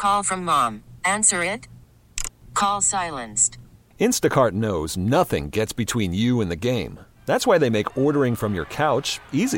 Call from mom. Answer it. Call silenced. Instacart knows nothing gets between you and the game. That's why they make ordering from your couch easy.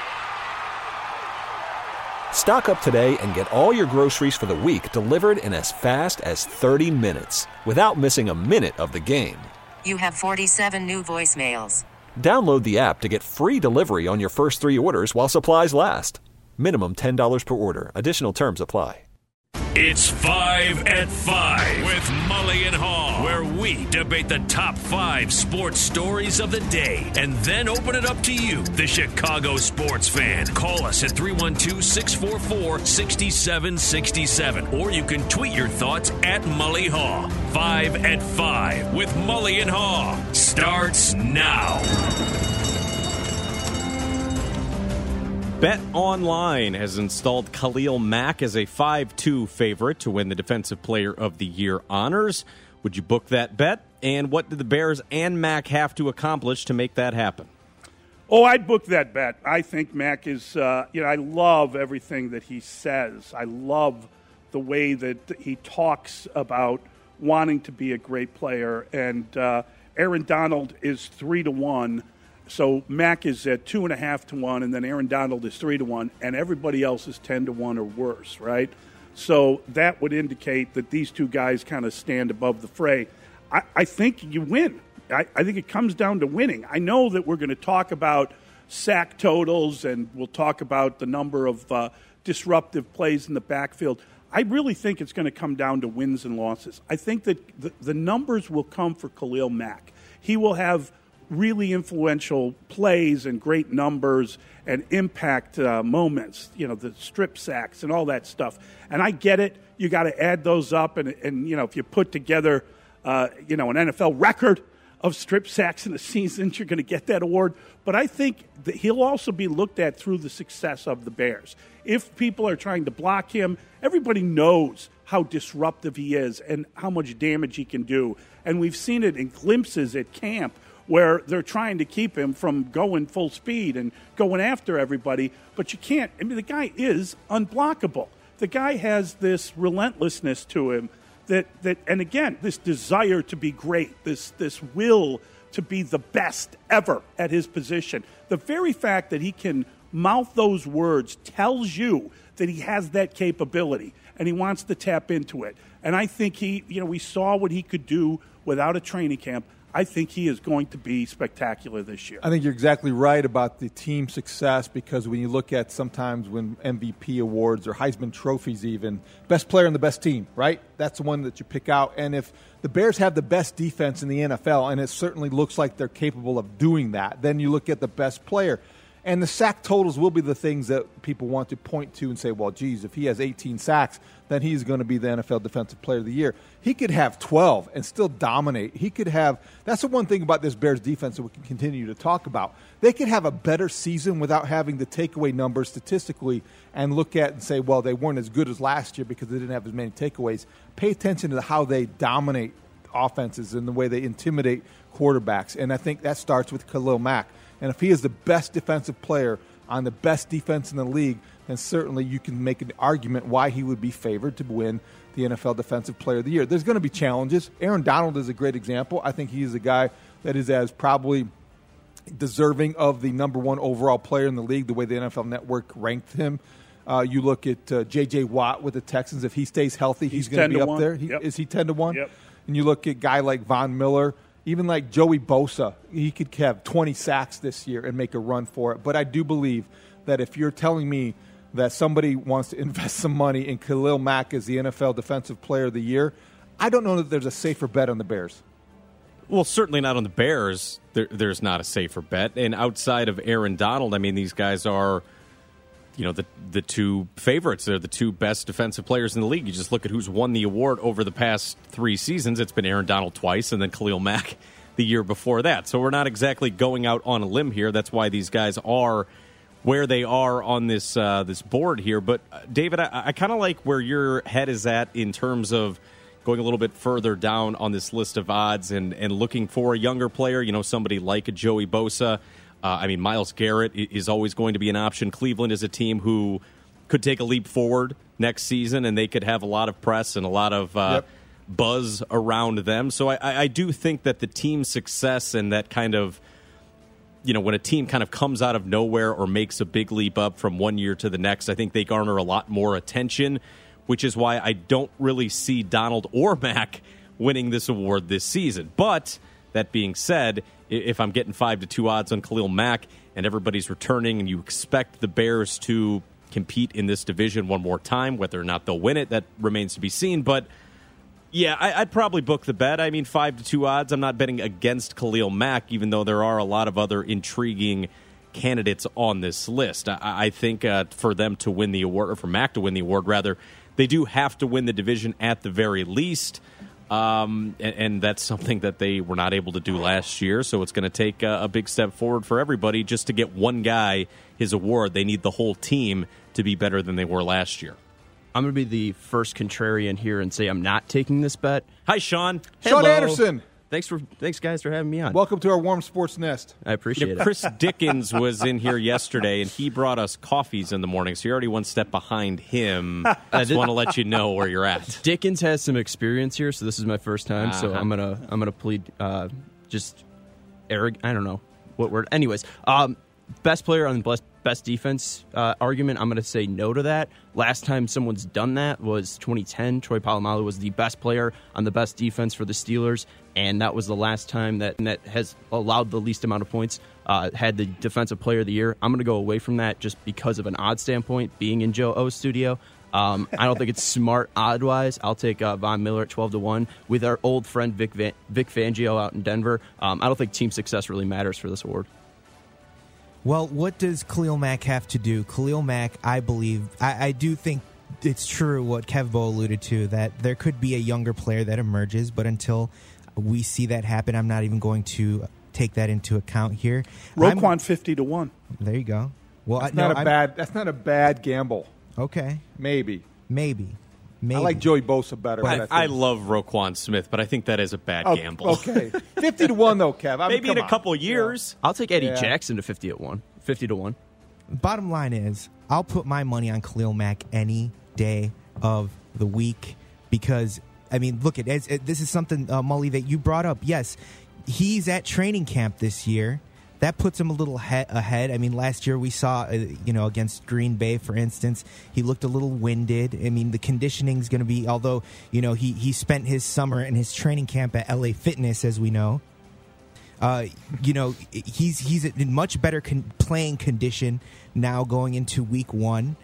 Stock up today and get all your groceries for the week delivered in as fast as 30 minutes without missing a minute of the game. You have 47 new voicemails. Download the app to get free delivery on your first 3 orders while supplies last. Minimum $10 per order. Additional terms apply. It's 5 at 5 with Mully and Haw, where we debate the top 5 sports stories of the day and then open it up to you, the Chicago sports fan. Call us at 312-644-6767, or you can tweet your thoughts at Mully Haw. 5 at 5 with Mully and Haw starts now. Bet Online has installed Khalil Mack as a 5-2 favorite to win the Defensive Player of the Year honors. Would you book that bet? And what did the Bears and Mack have to accomplish to make that happen? Oh, I'd book that bet. I think Mack is, I love everything that he says. I love the way that he talks about wanting to be a great player. And Aaron Donald is 3-1. So Mack is at 2.5-1, and then Aaron Donald is 3-1, and everybody else is 10-1 or worse, right? So that would indicate that these two guys kind of stand above the fray. I think you win. I think it comes down to winning. I know that we're going to talk about sack totals, and we'll talk about the number of disruptive plays in the backfield. I really think it's going to come down to wins and losses. I think that the numbers will come for Khalil Mack. He will have really influential plays and great numbers and impact moments, the strip sacks and all that stuff. And I get it. You got to add those up. And if you put together, an NFL record of strip sacks in a season, you're going to get that award. But I think that he'll also be looked at through the success of the Bears. If people are trying to block him, everybody knows how disruptive he is and how much damage he can do. And we've seen it in glimpses at camp where they're trying to keep him from going full speed and going after everybody. But you can't. I mean, the guy is unblockable. The guy has this relentlessness to him that and again, this desire to be great, this will to be the best ever at his position. The very fact that he can mouth those words tells you that he has that capability and he wants to tap into it. And I think we saw what he could do without a training camp. I think he is going to be spectacular this year. I think you're exactly right about the team success, because when you look at sometimes when MVP awards or Heisman trophies even, best player on the best team, right? That's the one that you pick out. And if the Bears have the best defense in the NFL, and it certainly looks like they're capable of doing that, then you look at the best player. And the sack totals will be the things that people want to point to and say, well, geez, if he has 18 sacks, then he's going to be the NFL Defensive Player of the Year. He could have 12 and still dominate. He could have – that's the one thing about this Bears defense that we can continue to talk about. They could have a better season without having the takeaway numbers statistically and look at and say, well, they weren't as good as last year because they didn't have as many takeaways. Pay attention to how they dominate offenses and the way they intimidate quarterbacks. And I think that starts with Khalil Mack. And if he is the best defensive player on the best defense in the league, then certainly you can make an argument why he would be favored to win the NFL Defensive Player of the Year. There's going to be challenges. Aaron Donald is a great example. I think he is a guy that is as probably deserving of the number one overall player in the league, the way the NFL Network ranked him. You look at J.J. Watt with the Texans. If he stays healthy, he's going to be up there. Yep. Is he 10-1? Yep. And you look at a guy like Von Miller, even like Joey Bosa, he could have 20 sacks this year and make a run for it. But I do believe that if you're telling me that somebody wants to invest some money in Khalil Mack as the NFL Defensive Player of the Year, I don't know that there's a safer bet on the Bears. Well, certainly not on the Bears. There's not a safer bet. And outside of Aaron Donald, I mean, these guys are, the two favorites. They're the two best defensive players in the league. You just look at who's won the award over the past 3 seasons. It's been Aaron Donald twice and then Khalil Mack the year before that. So we're not exactly going out on a limb here. That's why these guys are where they are on this this board here. But, David, I kind of like where your head is at in terms of going a little bit further down on this list of odds and looking for a younger player, somebody like a Joey Bosa. Myles Garrett is always going to be an option. Cleveland is a team who could take a leap forward next season, and they could have a lot of press and a lot of buzz around them. So I do think that the team's success and that kind of, when a team kind of comes out of nowhere or makes a big leap up from one year to the next, I think they garner a lot more attention, which is why I don't really see Donald or Mac winning this award this season. But that being said, if I'm getting 5-2 odds on Khalil Mack and everybody's returning and you expect the Bears to compete in this division one more time, whether or not they'll win it, that remains to be seen. But yeah, I'd probably book the bet. I mean, 5-2 odds. I'm not betting against Khalil Mack, even though there are a lot of other intriguing candidates on this list. I think for them to win the award, or for Mack to win the award, rather, they do have to win the division at the very least. And that's something that they were not able to do last year. So it's going to take a big step forward for everybody. Just to get one guy his award, they need the whole team to be better than they were last year. I'm going to be the first contrarian here and say I'm not taking this bet. Hi, Sean. Sean Hello. Anderson. Thanks, guys, for having me on. Welcome to our warm sports nest. I appreciate it. Chris Dickens was in here yesterday, and he brought us coffees in the morning, so you're already one step behind him. I just want to let you know where you're at. Dickens has some experience here, so this is my first time. So I'm gonna plead just arrogant. I don't know what word. Anyways, best player on the best defense argument, I'm going to say no to that. Last time someone's done that was 2010. Troy Polamalu was the best player on the best defense for the Steelers, and that was the last time that has allowed the least amount of points, had the defensive player of the year. I'm going to go away from that just because of an odd standpoint, being in Joe O's studio. I don't think it's smart odd-wise. I'll take Von Miller at 12-1 with our old friend Vic Fangio out in Denver. I don't think team success really matters for this award. Well, what does Khalil Mack have to do? Khalil Mack, I believe, I do think it's true what Kev Bo alluded to, that there could be a younger player that emerges, but until we see that happen, I'm not even going to take that into account here. Roquan 50-1. There you go. Well, that's not a bad gamble. Okay. Maybe. I like Joey Bosa better. I love Roquan Smith, but I think that is a bad gamble. Okay. 50-1, though, Kev. Maybe in a couple years. I'll take Eddie Jackson to 50-1. Bottom line is, I'll put my money on Khalil Mack any day of the week because, I mean, look, this is something, Mully, that you brought up. Yes, he's at training camp this year. That puts him a little ahead. I mean, last year we saw, against Green Bay, for instance, he looked a little winded. I mean, the conditioning is going to be, although, he spent his summer and his training camp at LA Fitness, as we know. He's in much better playing condition now going into week one.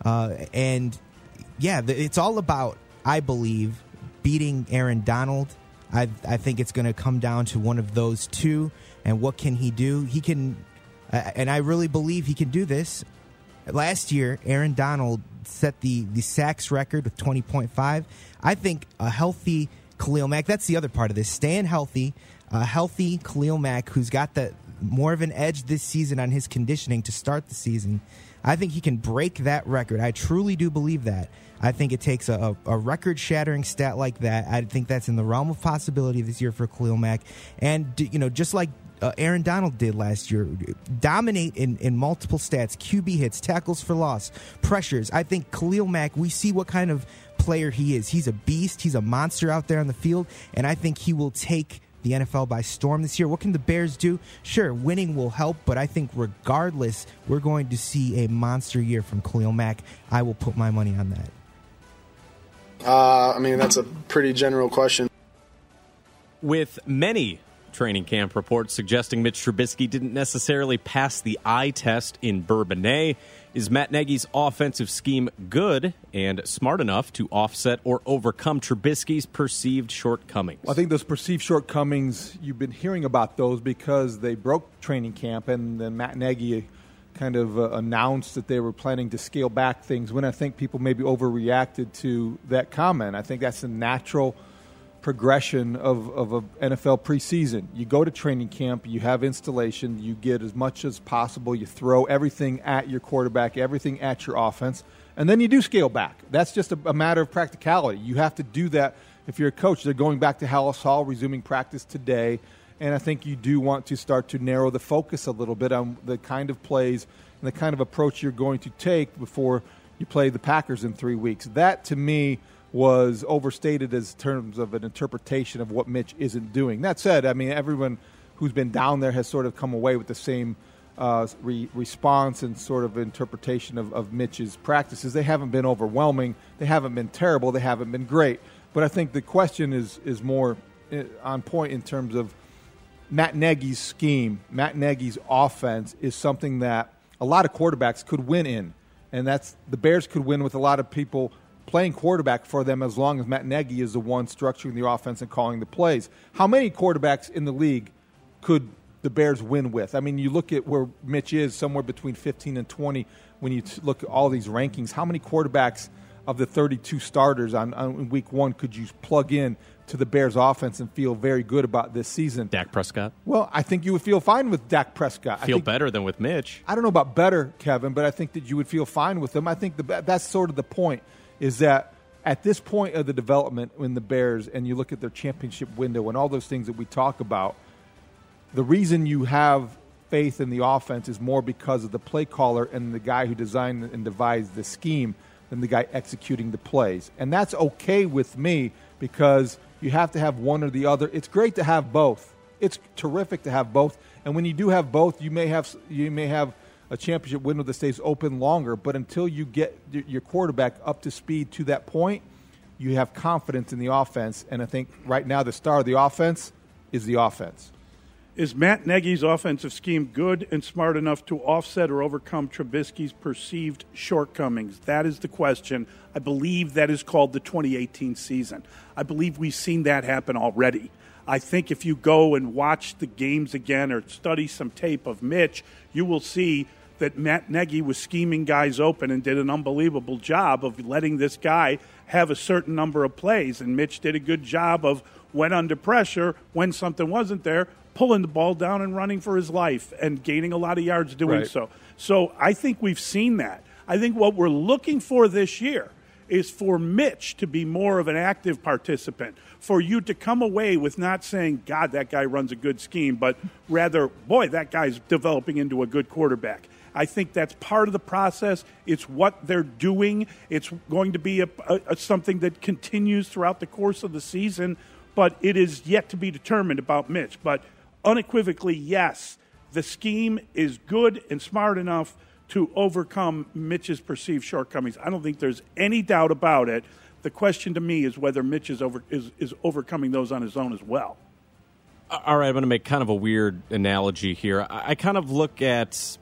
It's all about, I believe, beating Aaron Donald. I think it's going to come down to one of those two. And what can he do? He can, and I really believe he can do this. Last year, Aaron Donald set the sacks record with 20.5. I think a healthy Khalil Mack, that's the other part of this, staying healthy, a healthy Khalil Mack who's got more of an edge this season on his conditioning to start the season. I think he can break that record. I truly do believe that. I think it takes a record-shattering stat like that. I think that's in the realm of possibility this year for Khalil Mack. And, just like Aaron Donald did last year, dominate in multiple stats, QB hits, tackles for loss, pressures. I think Khalil Mack, we see what kind of player he is. He's a beast. He's a monster out there on the field, and I think he will take the NFL by storm this year. What can the Bears do? Sure, winning will help, but I think regardless, we're going to see a monster year from Khalil Mack. I will put my money on that. That's a pretty general question. With many training camp reports suggesting Mitch Trubisky didn't necessarily pass the eye test in Bourbonnais, is Matt Nagy's offensive scheme good and smart enough to offset or overcome Trubisky's perceived shortcomings? I think those perceived shortcomings, you've been hearing about those because they broke training camp, and then Matt Nagy kind of announced that they were planning to scale back things when I think people maybe overreacted to that comment. I think that's a natural progression of a NFL preseason. You go to training camp, you have installation, you get as much as possible, you throw everything at your quarterback, everything at your offense, and then you do scale back. That's just a matter of practicality. You have to do that if you're a coach. They're going back to Hallis Hall, resuming practice today, and I think you do want to start to narrow the focus a little bit on the kind of plays and the kind of approach you're going to take before you play the Packers in 3 weeks. That, to me, was overstated as terms of an interpretation of what Mitch isn't doing. That said, I mean, everyone who's been down there has sort of come away with the same response and sort of interpretation of Mitch's practices. They haven't been overwhelming. They haven't been terrible. They haven't been great. But I think the question is more on point in terms of Matt Nagy's scheme. Matt Nagy's offense is something that a lot of quarterbacks could win in. And that's the Bears could win with a lot of people playing quarterback for them as long as Matt Nagy is the one structuring the offense and calling the plays. How many quarterbacks in the league could the Bears win with? I mean, you look at where Mitch is, somewhere between 15 and 20 when you look at all these rankings. How many quarterbacks of the 32 starters on week one could you plug in to the Bears offense and feel very good about this season? Dak Prescott? Well, I think you would feel fine with Dak Prescott. Feel better than with Mitch. I don't know about better, Kevin, but I think that you would feel fine with them. I think that's sort of the point, is that at this point of the development in the Bears, and you look at their championship window and all those things that we talk about, the reason you have faith in the offense is more because of the play caller and the guy who designed and devised the scheme than the guy executing the plays. And that's okay with me because you have to have one or the other. It's great to have both. It's terrific to have both. And when you do have both, you may have a championship window that stays open longer. But until you get your quarterback up to speed to that point, you have confidence in the offense. And I think right now the star of the offense is the offense. Is Matt Nagy's offensive scheme good and smart enough to offset or overcome Trubisky's perceived shortcomings? That is the question. I believe that is called the 2018 season. I believe we've seen that happen already. I think if you go and watch the games again or study some tape of Mitch, you will see that Matt Nagy was scheming guys open and did an unbelievable job of letting this guy have a certain number of plays. And Mitch did a good job of, when under pressure, when something wasn't there, pulling the ball down and running for his life and gaining a lot of yards doing so. So I think we've seen that. I think what we're looking for this year is for Mitch to be more of an active participant, for you to come away with not saying, God, that guy runs a good scheme, but rather, boy, that guy's developing into a good quarterback. I think that's part of the process. It's what they're doing. It's going to be something that continues throughout the course of the season, but it is yet to be determined about Mitch. But unequivocally, yes, the scheme is good and smart enough to overcome Mitch's perceived shortcomings. I don't think there's any doubt about it. The question to me is whether Mitch is overcoming those on his own as well. All right, I'm going to make kind of a weird analogy here. I kind of look at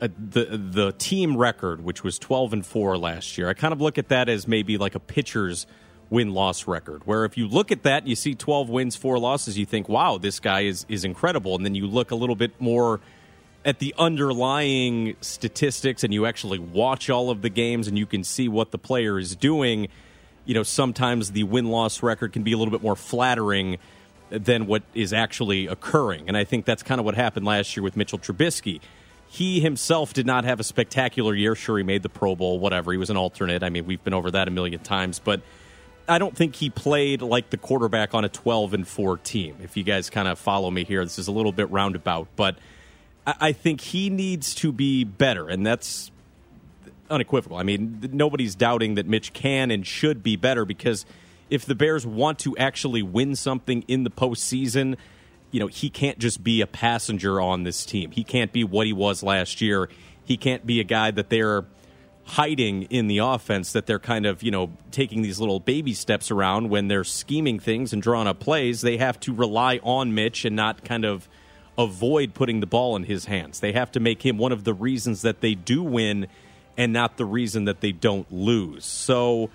the team record, which was 12-4 last year. I kind of look at that as maybe like a pitcher's win-loss record, where if you look at that, you see 12 wins, 4 losses, you think, wow, this guy is incredible. And then you look a little bit more at the underlying statistics and you actually watch all of the games and you can see what the player is doing. You know, sometimes the win-loss record can be a little bit more flattering than what is actually occurring. And I think that's kind of what happened last year with Mitchell Trubisky. He himself did not have a spectacular year. Sure, he made the Pro Bowl, whatever. He was an alternate. I mean, we've been over that a million times. But I don't think he played like the quarterback on a 12-4 team. If you guys kind of follow me here, this is a little bit roundabout. But I think he needs to be better, and that's unequivocal. I mean, nobody's doubting that Mitch can and should be better, because if the Bears want to actually win something in the postseason, you know, he can't just be a passenger on this team. He can't be what he was last year. He can't be a guy that they're hiding in the offense, that they're kind of, you know, taking these little baby steps around when they're scheming things and drawing up plays. They have to rely on Mitch and not kind of avoid putting the ball in his hands. They have to make him one of the reasons that they do win and not the reason that they don't lose. So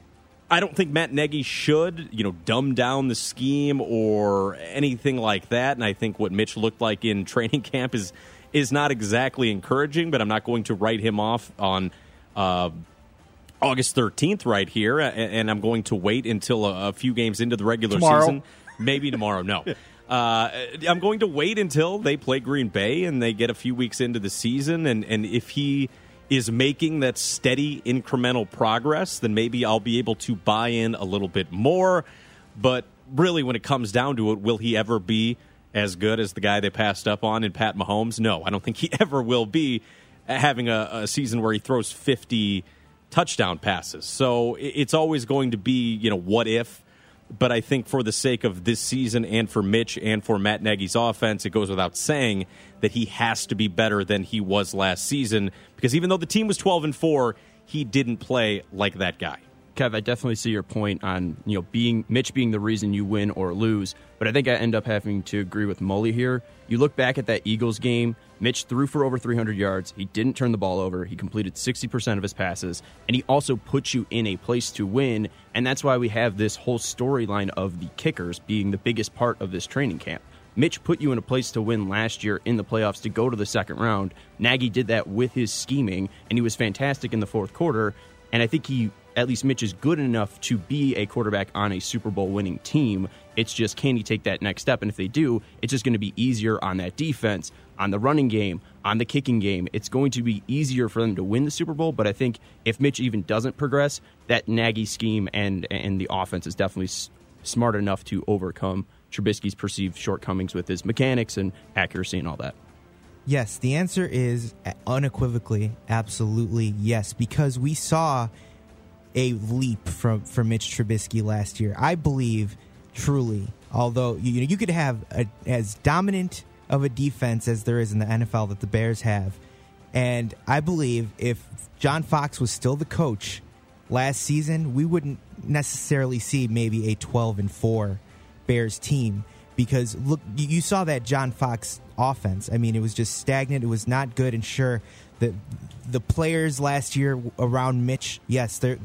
I don't think Matt Nagy should, you know, dumb down the scheme or anything like that. And I think what Mitch looked like in training camp is not exactly encouraging, but I'm not going to write him off on August 13th right here, and I'm going to wait until a few games into the regular season. Maybe tomorrow, no. I'm going to wait until they play Green Bay and they get a few weeks into the season, and if he is making that steady incremental progress, then maybe I'll be able to buy in a little bit more. But really, when it comes down to it, will he ever be as good as the guy they passed up on in Pat Mahomes? No, I don't think he ever will be, having a season where he throws 50 touchdown passes. So it's always going to be, what if? But I think for the sake of this season and for Mitch and for Matt Nagy's offense, it goes without saying that he has to be better than he was last season, because even though the team was 12-4, he didn't play like that guy. Kev, I definitely see your point on Mitch being the reason you win or lose, but I think I end up having to agree with Mully here. You look back at that Eagles game, Mitch threw for over 300 yards. He didn't turn the ball over. He completed 60% of his passes, and he also put you in a place to win, and that's why we have this whole storyline of the kickers being the biggest part of this training camp. Mitch put you in a place to win last year in the playoffs to go to the second round. Nagy did that with his scheming, and he was fantastic in the fourth quarter, and I think at least Mitch is good enough to be a quarterback on a Super Bowl winning team. It's just, can he take that next step? And if they do, it's just going to be easier on that defense, on the running game, on the kicking game. It's going to be easier for them to win the Super Bowl. But I think if Mitch even doesn't progress, that Nagy scheme and the offense is definitely smart enough to overcome Trubisky's perceived shortcomings with his mechanics and accuracy and all that. Yes, the answer is unequivocally, absolutely yes, because we saw a leap from Mitch Trubisky last year. I believe, truly, although you could have as dominant of a defense as there is in the NFL that the Bears have, and I believe if John Fox was still the coach last season, we wouldn't necessarily see maybe a 12-4 Bears team, because look, you saw that John Fox offense. I mean, it was just stagnant. It was not good, and sure, the players last year around Mitch, yes, there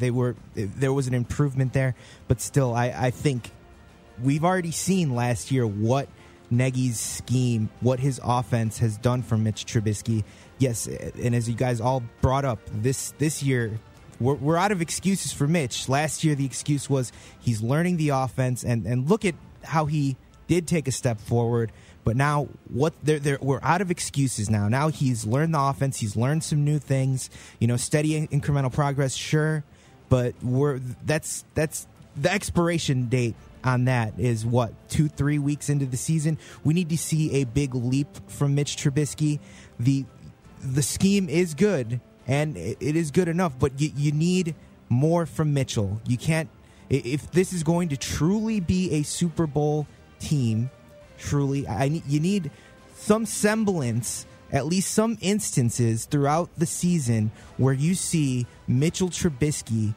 was an improvement there, but still, I think we've already seen last year what Nagy's scheme, what his offense has done for Mitch Trubisky. Yes, and as you guys all brought up, this year we're out of excuses for Mitch. Last year the excuse was he's learning the offense, and look at how he did take a step forward. But now we're out of excuses now. Now he's learned the offense. He's learned some new things. Steady incremental progress, sure, but that's the expiration date on that is what, 2-3 weeks into the season. We need to see a big leap from Mitch Trubisky. The scheme is good and it is good enough, but you need more from Mitchell. You can't, if this is going to truly be a Super Bowl team. Truly, you need some semblance, at least some instances throughout the season where you see Mitchell Trubisky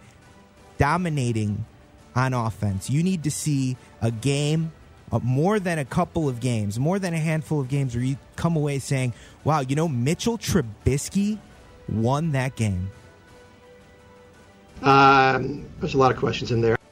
dominating on offense. You need to see a game, more than a couple of games, more than a handful of games where you come away saying, wow, Mitchell Trubisky won that game. There's a lot of questions in there.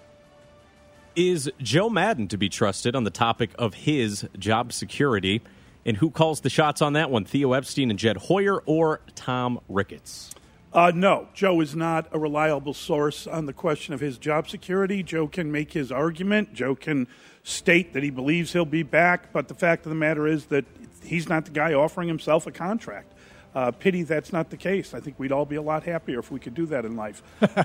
Is Joe Madden to be trusted on the topic of his job security? And who calls the shots on that one? Theo Epstein and Jed Hoyer or Tom Ricketts? No, Joe is not a reliable source on the question of his job security. Joe can make his argument. Joe can state that he believes he'll be back. But the fact of the matter is that he's not the guy offering himself a contract. Pity that's not the case. I think we'd all be a lot happier if we could do that in life.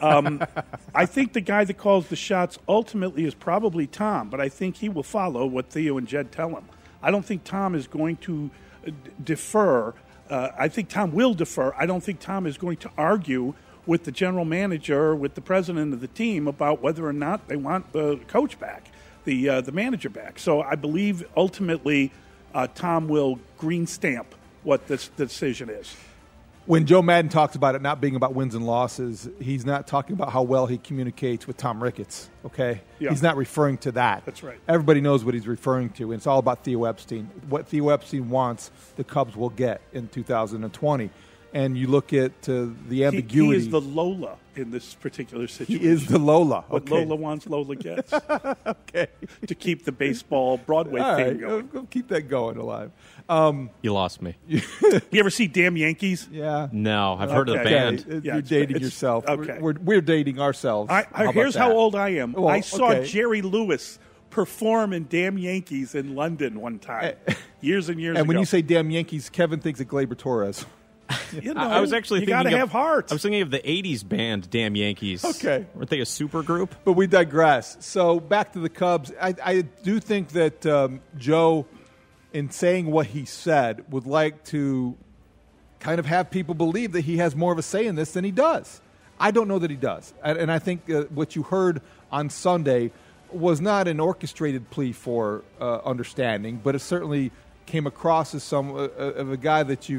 I think the guy that calls the shots ultimately is probably Tom, but I think he will follow what Theo and Jed tell him. I don't think Tom is going to defer. I think Tom will defer. I don't think Tom is going to argue with the general manager or with the president of the team about whether or not they want the coach back, the manager back. So I believe ultimately Tom will green stamp what the decision is. When Joe Madden talks about it not being about wins and losses, he's not talking about how well he communicates with Tom Ricketts, okay? Yeah. He's not referring to that. That's right. Everybody knows what he's referring to, and it's all about Theo Epstein. What Theo Epstein wants, the Cubs will get in 2020. And you look at the ambiguity. He is the Lola in this particular situation. He is the Lola. What Lola wants, Lola gets. Okay. To keep the baseball Broadway thing going. We'll keep that going alive. You lost me. You ever see Damn Yankees? Yeah. No, I've heard of the band. You're dating yourself. Okay. We're dating ourselves. Here's how old I am. Well, I saw Jerry Lewis perform in Damn Yankees in London one time, years and years ago. And when you say Damn Yankees, Kevin thinks of Gleyber Torres. I was actually thinking gotta have heart. I was thinking of the 80s band Damn Yankees. Okay. Weren't they a super group? But we digress. So back to the Cubs. I do think that Joe, in saying what he said, would like to kind of have people believe that he has more of a say in this than he does. I don't know that he does. And I think what you heard on Sunday was not an orchestrated plea for understanding, but it certainly came across as some of a guy that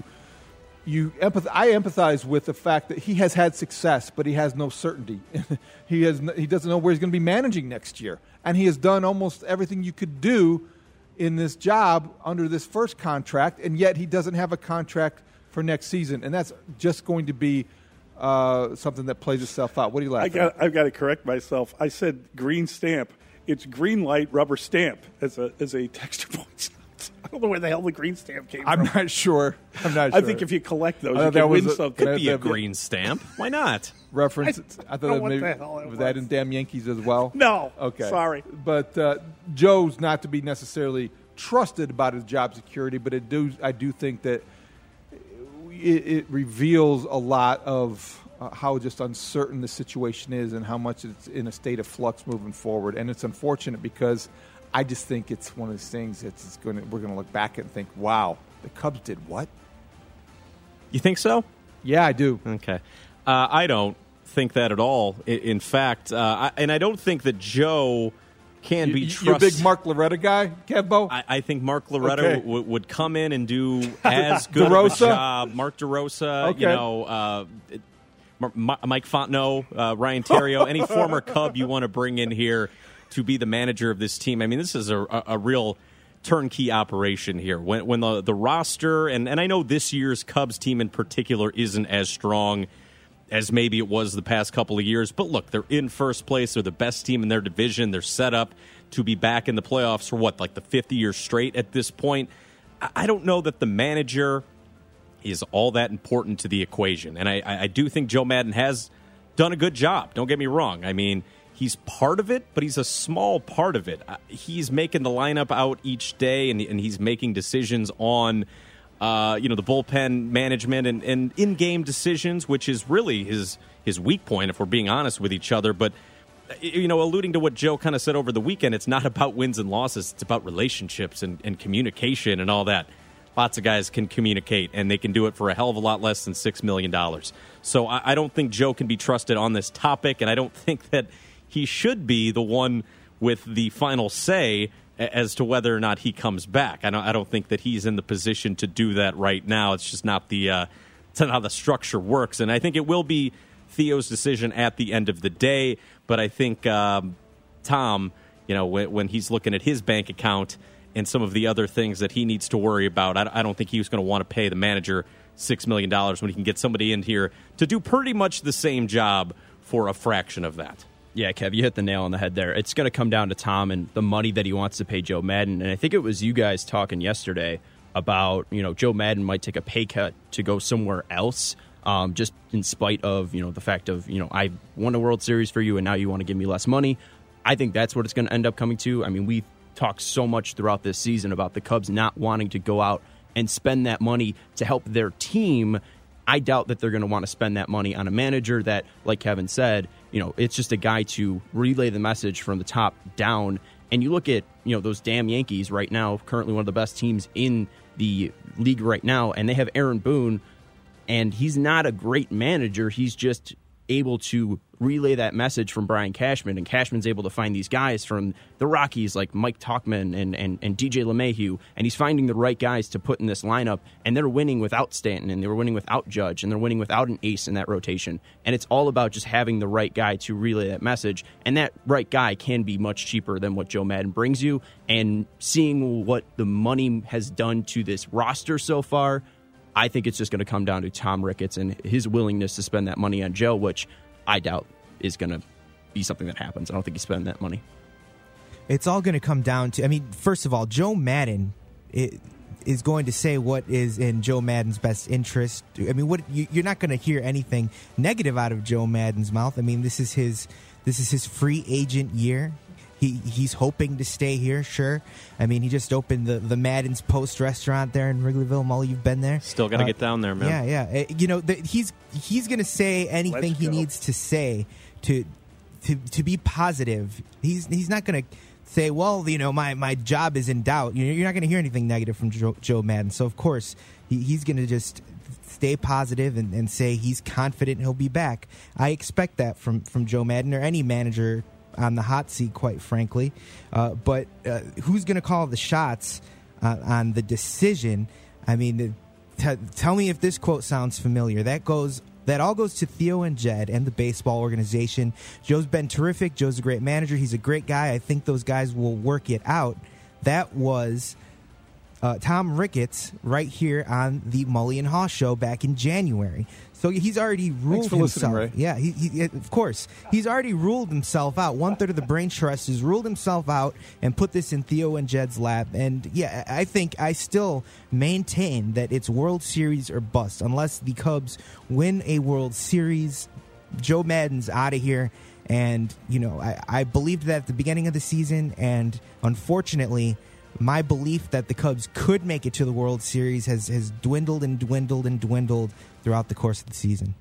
I empathize with the fact that he has had success, but he has no certainty. He doesn't know where he's going to be managing next year, and he has done almost everything you could do in this job under this first contract, and yet he doesn't have a contract for next season, and that's just going to be something that plays itself out. What do you laugh at? I've got to correct myself. I said green stamp. It's green light rubber stamp as a texture point. I don't know where the hell the green stamp came from. I'm not sure. I think if you collect those, you can win something. Could be a green stamp. Why not? Reference. I thought maybe was that in Damn Yankees as well? No. Okay. Sorry. But Joe's not to be necessarily trusted about his job security, but I do think that it reveals a lot of how just uncertain the situation is and how much it's in a state of flux moving forward. And it's unfortunate because I just think it's one of those things that we're going to look back at and think, wow, the Cubs did what? You think so? Yeah, I do. Okay. I don't think that at all. In fact, and I don't think that Joe can be trusted. You're a big Mark Loretta guy, Kevbo? I think Mark Loretta would come in and do as good of a job. Mark DeRosa, Mike Fontenot, Ryan Theriot, any former Cub you want to bring in here to be the manager of this team. I mean, this is a real turnkey operation here. When the roster, and I know this year's Cubs team in particular isn't as strong as maybe it was the past couple of years, but look, they're in first place. They're the best team in their division. They're set up to be back in the playoffs for like the 5th year straight at this point. I don't know that the manager is all that important to the equation, and I do think Joe Maddon has done a good job. Don't get me wrong. I mean, he's part of it, but he's a small part of it. He's making the lineup out each day, and he's making decisions on the bullpen management and in-game decisions, which is really his weak point, if we're being honest with each other. But, alluding to what Joe kind of said over the weekend, it's not about wins and losses. It's about relationships and communication and all that. Lots of guys can communicate, and they can do it for a hell of a lot less than $6 million. So I don't think Joe can be trusted on this topic, and I don't think that he should be the one with the final say as to whether or not he comes back. I don't think that he's in the position to do that right now. It's just not it's not how the structure works. And I think it will be Theo's decision at the end of the day. But I think Tom, when he's looking at his bank account and some of the other things that he needs to worry about, I don't think he was going to want to pay the manager $6 million when he can get somebody in here to do pretty much the same job for a fraction of that. Yeah, Kev, you hit the nail on the head there. It's going to come down to Tom and the money that he wants to pay Joe Maddon. And I think it was you guys talking yesterday about, Joe Maddon might take a pay cut to go somewhere else, just in spite of, the fact of, I won a World Series for you and now you want to give me less money. I think that's what it's going to end up coming to. I mean, we've talked so much throughout this season about the Cubs not wanting to go out and spend that money to help their team. I doubt that they're going to want to spend that money on a manager that, like Kevin said, it's just a guy to relay the message from the top down. And you look at, those damn Yankees right now, currently one of the best teams in the league right now, and they have Aaron Boone, and he's not a great manager. He's just able to relay that message from Brian Cashman, and Cashman's able to find these guys from the Rockies like Mike Tauchman and DJ LeMahieu, and he's finding the right guys to put in this lineup, and they're winning without Stanton, and they're winning without Judge, and they're winning without an ace in that rotation. And it's all about just having the right guy to relay that message, and that right guy can be much cheaper than what Joe Maddon brings you. And seeing what the money has done to this roster so far, I think it's just going to come down to Tom Ricketts and his willingness to spend that money on Joe, which I doubt is going to be something that happens. I don't think he's spending that money. It's all going to come down to, first of all, Joe Maddon is going to say what is in Joe Maddon's best interest. You're not going to hear anything negative out of Joe Maddon's mouth. This is his free agent year. He's hoping to stay here, sure. He just opened the Madden's Post restaurant there in Wrigleyville. Molly, you've been there. Still got to get down there, man. Yeah. He's going to say anything he needs to say to be positive. He's not going to say, well, my job is in doubt. You're not going to hear anything negative from Joe Maddon. So, of course, he's going to just stay positive and say he's confident he'll be back. I expect that from Joe Madden or any manager on the hot seat, quite frankly. But who's going to call the shots on the decision? I mean, tell me if this quote sounds familiar. That all goes to Theo and Jed and the baseball organization. Joe's been terrific. Joe's a great manager. He's a great guy. I think those guys will work it out. That was Tom Ricketts right here on the Mully and Haw show back in January. So he's already ruled himself. Ray. Yeah, he of course. He's already ruled himself out. 1/3 of the Brain Trust has ruled himself out and put this in Theo and Jed's lap. And yeah, I still maintain that it's World Series or bust. Unless the Cubs win a World Series, Joe Madden's out of here. And, I believed that at the beginning of the season, and unfortunately, my belief that the Cubs could make it to the World Series has dwindled and dwindled and dwindled throughout the course of the season.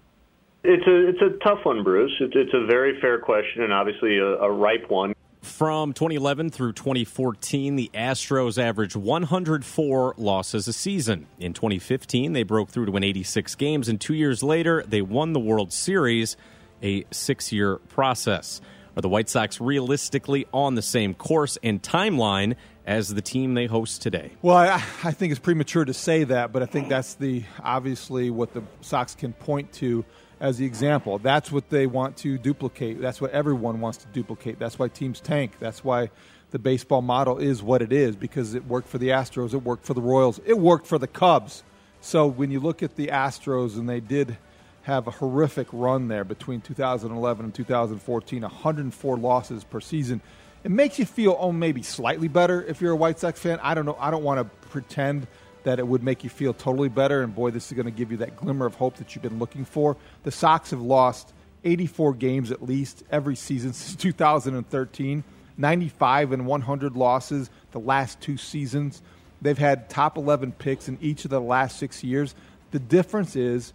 It's a tough one, Bruce. It's a very fair question and obviously a ripe one. From 2011 through 2014, the Astros averaged 104 losses a season. In 2015, they broke through to win 86 games, and 2 years later, they won the World Series, a 6-year process. Are the White Sox realistically on the same course and timeline as the team they host today? Well, I think it's premature to say that, but I think that's obviously what the Sox can point to as the example. That's what they want to duplicate. That's what everyone wants to duplicate. That's why teams tank. That's why the baseball model is what it is, because it worked for the Astros, it worked for the Royals, it worked for the Cubs. So when you look at the Astros, and they did have a horrific run there between 2011 and 2014, 104 losses per season. It makes you feel, maybe slightly better if you're a White Sox fan. I don't know. I don't want to pretend that it would make you feel totally better, and boy, this is going to give you that glimmer of hope that you've been looking for. The Sox have lost 84 games at least every season since 2013, 95 and 100 losses the last 2 seasons. They've had top 11 picks in each of the last 6 years. The difference is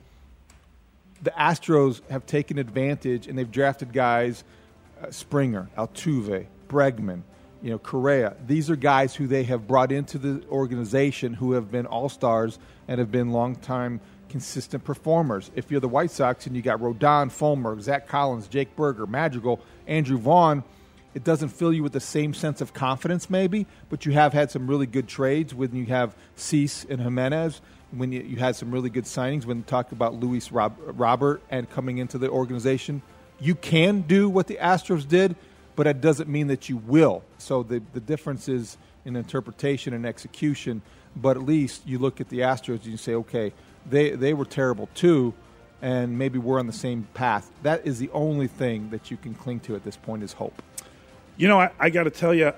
the Astros have taken advantage, and they've drafted guys, Springer, Altuve, Bregman, Correa. These are guys who they have brought into the organization who have been all-stars and have been long-time consistent performers. If you're the White Sox and you got Rodon, Fulmer, Zach Collins, Jake Burger, Madrigal, Andrew Vaughn, it doesn't fill you with the same sense of confidence maybe, but you have had some really good trades when you have Cease and Jimenez, when you had some really good signings, when you talk about Luis Robert and coming into the organization. You can do what the Astros did, but it doesn't mean that you will. So the difference is in interpretation and execution, but at least you look at the Astros and you say, okay, they were terrible too, and maybe we're on the same path. That is the only thing that you can cling to at this point is hope. I got to tell you,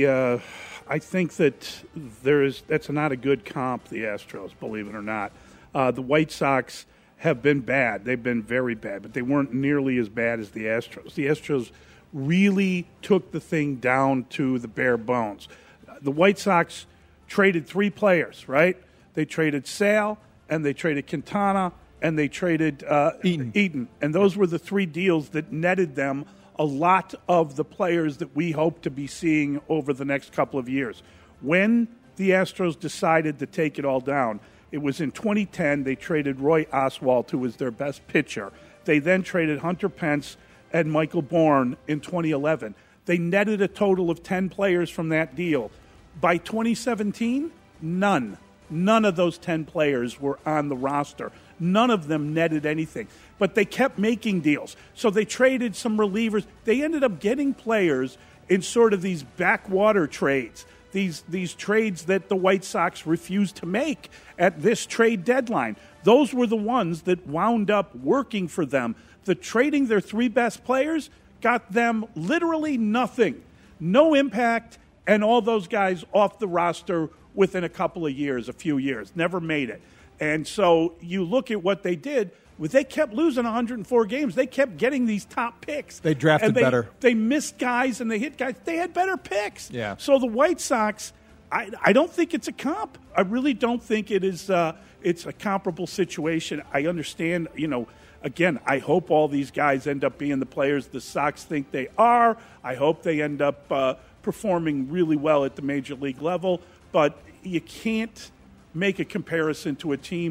I think that that's not a good comp, the Astros, believe it or not. The White Sox have been bad. They've been very bad, but they weren't nearly as bad as the Astros. The Astros really took the thing down to the bare bones. The White Sox traded 3 players, right? They traded Sale, and they traded Quintana, and they traded Eaton. And those were the 3 deals that netted them a lot of the players that we hope to be seeing over the next couple of years. When the Astros decided to take it all down, it was in 2010. They traded Roy Oswalt, who was their best pitcher. They then traded Hunter Pence and Michael Bourne in 2011. They netted a total of 10 players from that deal. By 2017, none of those 10 players were on the roster. None of them netted anything. But they kept making deals. So they traded some relievers. They ended up getting players in sort of these backwater trades, these trades that the White Sox refused to make at this trade deadline. Those were the ones that wound up working for them. The trading their 3 best players got them literally nothing. No impact, and all those guys off the roster within a couple of years, a few years. Never made it. And so you look at what they did. They kept losing 104 games. They kept getting these top picks. They drafted better. They missed guys and they hit guys. They had better picks. Yeah. So the White Sox, I don't think it's a comp. I really don't think it is. It's a comparable situation. I understand, again, I hope all these guys end up being the players the Sox think they are. I hope they end up performing really well at the major league level. But you can't make a comparison to a team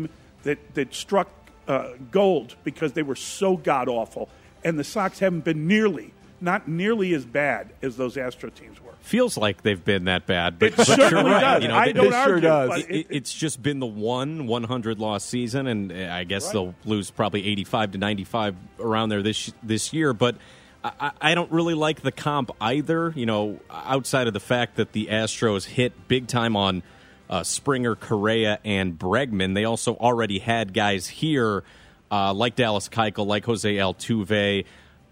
that struck gold because they were so god-awful. And the Sox haven't been not nearly as bad as those Astro teams were. Feels like they've been that bad, but certainly you're right. does. You know, I don't argue, does. but it's just been the 100-loss season, and I guess they'll lose probably 85 to 95 around there this year. But I don't really like the comp either. You know, outside of the fact that the Astros hit big time on Springer, Correa, and Bregman, they also already had guys here like Dallas Keuchel, like Jose Altuve.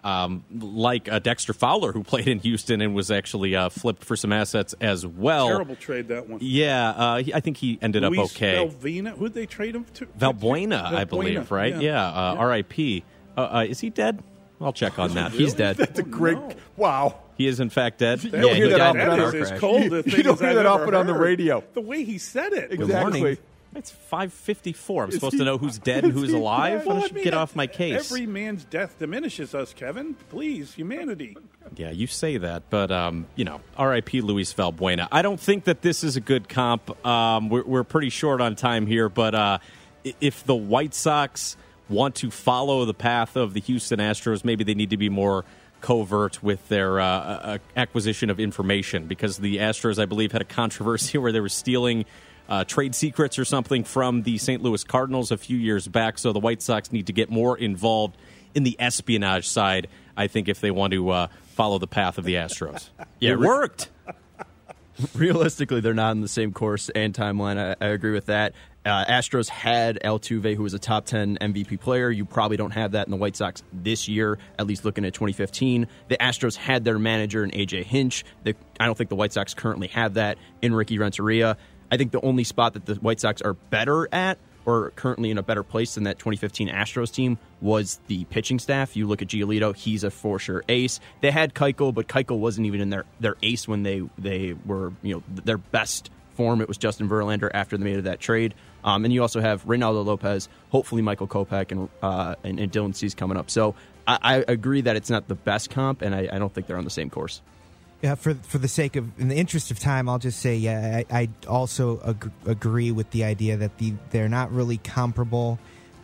Like Dexter Fowler, who played in Houston and was actually flipped for some assets as well. Terrible trade, that one. Yeah, I think he ended up okay. Valbuena, who'd they trade him to? Valbuena, I believe, right? Yeah, R.I.P. Is he dead? I'll check on that. He's dead. That's a great. Wow. He is, in fact, dead. You don't hear that often on is as cold a thing You don't as hear I've that ever often on the heard. radio. The way he said it. Exactly. It's 5:54. I'm supposed to know who's dead and who's alive? Well, I I should mean, get off my case. Every man's death diminishes us, Kevin. Please, humanity. Yeah, you say that, but, R.I.P. Luis Valbuena. I don't think that this is a good comp. We're pretty short on time here, but if the White Sox want to follow the path of the Houston Astros, maybe they need to be more covert with their acquisition of information, because the Astros, I believe, had a controversy where they were stealing trade secrets or something from the St. Louis Cardinals a few years back. So the White Sox need to get more involved in the espionage side, I think, if they want to follow the path of the Astros. Yeah, it worked. Realistically, they're not in the same course and timeline. I agree with that. Astros had Altuve, who was a top 10 MVP player. You probably don't have that in the White Sox this year, at least looking at 2015. The Astros had their manager in A.J. Hinch. I don't think the White Sox currently have that in Ricky Renteria. I think the only spot that the White Sox are better at, or currently in a better place than that 2015 Astros team, was the pitching staff. You look at Giolito, he's a for sure ace. They had Keuchel, but Keuchel wasn't even in their ace when they were, their best form. It was Justin Verlander after they made that trade. And you also have Reynaldo Lopez, hopefully Michael Kopech, and Dylan Cease coming up. So I agree that it's not the best comp, and I don't think they're on the same course. Yeah, for the sake of, in the interest of time, I'll just say, yeah, I also agree with the idea that they're not really comparable,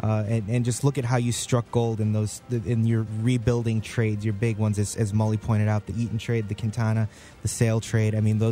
and just look at how you struck gold in your rebuilding trades, your big ones, as Mully pointed out, the Eaton trade, the Quintana, the Sale trade.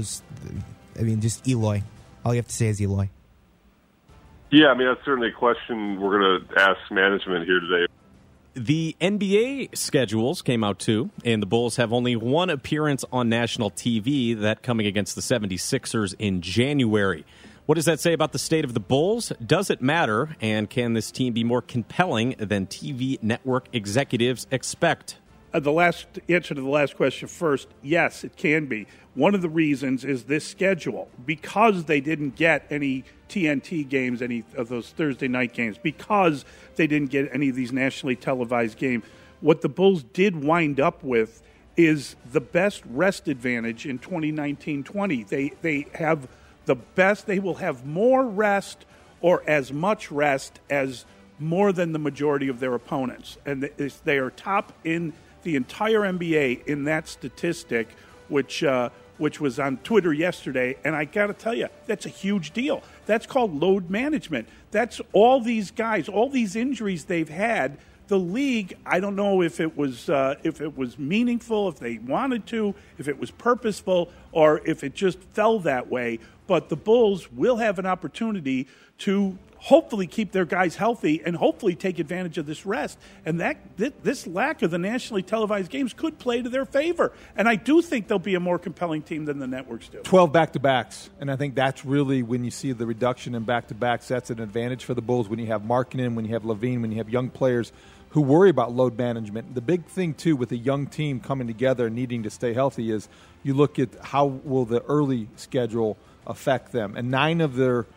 Just Eloy. All you have to say is Eloy. Yeah, that's certainly a question we're going to ask management here today. The NBA schedules came out, too, and the Bulls have only one appearance on national TV, that coming against the 76ers in January. What does that say about the state of the Bulls? Does it matter? And can this team be more compelling than TV network executives expect? The last answer to the last question first, yes, it can be. One of the reasons is this schedule. Because they didn't get any TNT games, any of those Thursday night games, because they didn't get any of these nationally televised games, what the Bulls did wind up with is the best rest advantage in 2019-20. They have the best, they will have more rest, or as much rest as more than the majority of their opponents. And they are top in the entire NBA in that statistic, which was on Twitter yesterday. And I got to tell you, that's a huge deal. That's called load management. That's all these guys, all these injuries they've had. The league, I don't know if it was meaningful, if they wanted to, if it was purposeful, or if it just fell that way. But the Bulls will have an opportunity to hopefully keep their guys healthy and hopefully take advantage of this rest. And this lack of the nationally televised games could play to their favor. And I do think they'll be a more compelling team than the networks do. 12 back-to-backs. And I think that's really, when you see the reduction in back-to-backs, that's an advantage for the Bulls when you have Markkanen, when you have Levine, when you have young players who worry about load management. The big thing, too, with a young team coming together and needing to stay healthy is you look at how will the early schedule affect them. And nine of the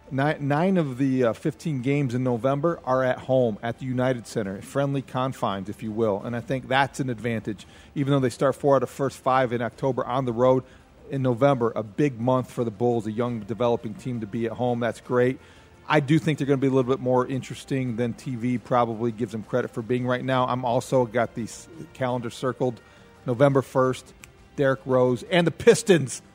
15 games in November are at home at the United Center, friendly confines, if you will. And I think that's an advantage. Even though they start 4 out of the first 5 in October on the road, in November, a big month for the Bulls, a young developing team to be at home. That's great. I do think they're going to be a little bit more interesting than TV probably gives them credit for being right now. I'm also got these calendar circled. November 1st, Derrick Rose and the Pistons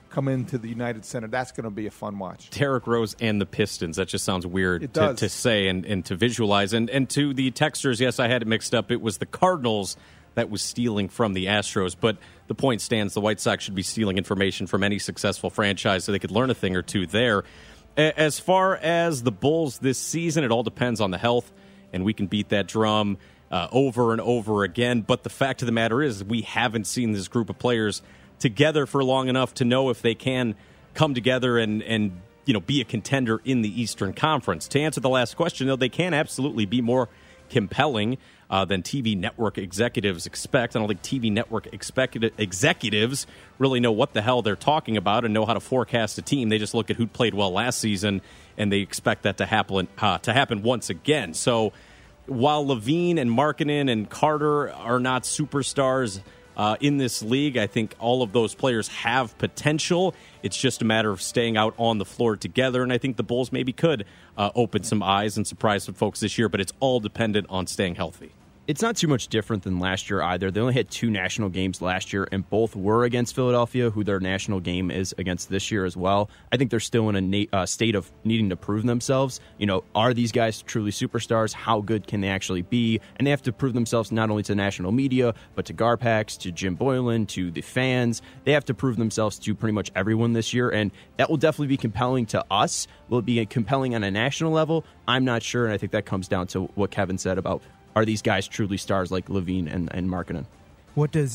come into the United Center. That's going to be a fun watch. Derrick Rose and the Pistons. That just sounds weird to say and to visualize. And to the texters, yes, I had it mixed up. It was the Cardinals that was stealing from the Astros. But the point stands, the White Sox should be stealing information from any successful franchise so they could learn a thing or two there. As far as the Bulls this season, it all depends on the health, and we can beat that drum over and over again. But the fact of the matter is we haven't seen this group of players together for long enough to know if they can come together and be a contender in the Eastern Conference. To answer the last question, though, they can absolutely be more compelling than TV network executives expect. I don't think TV network executives really know what the hell they're talking about and know how to forecast a team. They just look at who played well last season, and they expect that to happen once again. So while Levine and Markkanen and Carter are not superstars in this league, I think all of those players have potential. It's just a matter of staying out on the floor together, and I think the Bulls maybe could open some eyes and surprise some folks this year, but it's all dependent on staying healthy. It's not too much different than last year either. They only had 2 national games last year, and both were against Philadelphia, who their national game is against this year as well. I think they're still in a state of needing to prove themselves. Are these guys truly superstars? How good can they actually be? And they have to prove themselves not only to national media, but to Garpax, to Jim Boylan, to the fans. They have to prove themselves to pretty much everyone this year, and that will definitely be compelling to us. Will it be compelling on a national level? I'm not sure, and I think that comes down to what Kevin said about, are these guys truly stars like Levine and Markkanen? What does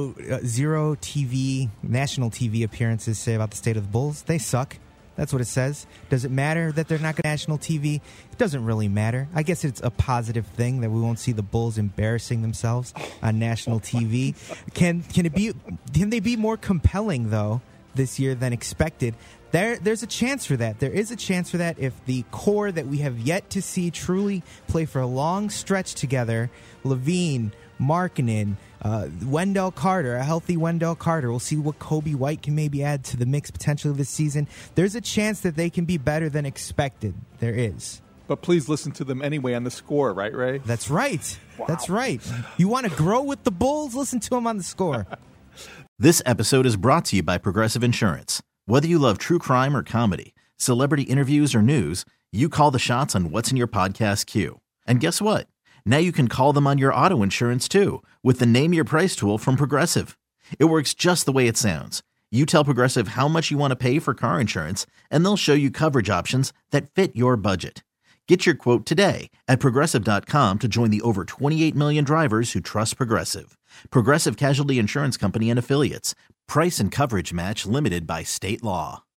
zero national TV appearances say about the state of the Bulls? They suck. That's what it says. Does it matter that they're not national TV? It doesn't really matter. I guess it's a positive thing that we won't see the Bulls embarrassing themselves on national TV. Can they be more compelling though this year than expected? There's a chance for that. There is a chance for that if the core that we have yet to see truly play for a long stretch together, Levine, Markkanen, Wendell Carter, a healthy Wendell Carter. We'll see what Kobe White can maybe add to the mix potentially this season. There's a chance that they can be better than expected. There is. But please listen to them anyway on the score, right, Ray? That's right. Wow. That's right. You want to grow with the Bulls? Listen to them on the score. This episode is brought to you by Progressive Insurance. Whether you love true crime or comedy, celebrity interviews or news, you call the shots on what's in your podcast queue. And guess what? Now you can call them on your auto insurance too with the Name Your Price tool from Progressive. It works just the way it sounds. You tell Progressive how much you want to pay for car insurance, and they'll show you coverage options that fit your budget. Get your quote today at Progressive.com to join the over 28 million drivers who trust Progressive. Progressive Casualty Insurance Company and Affiliates. Price and coverage match limited by state law.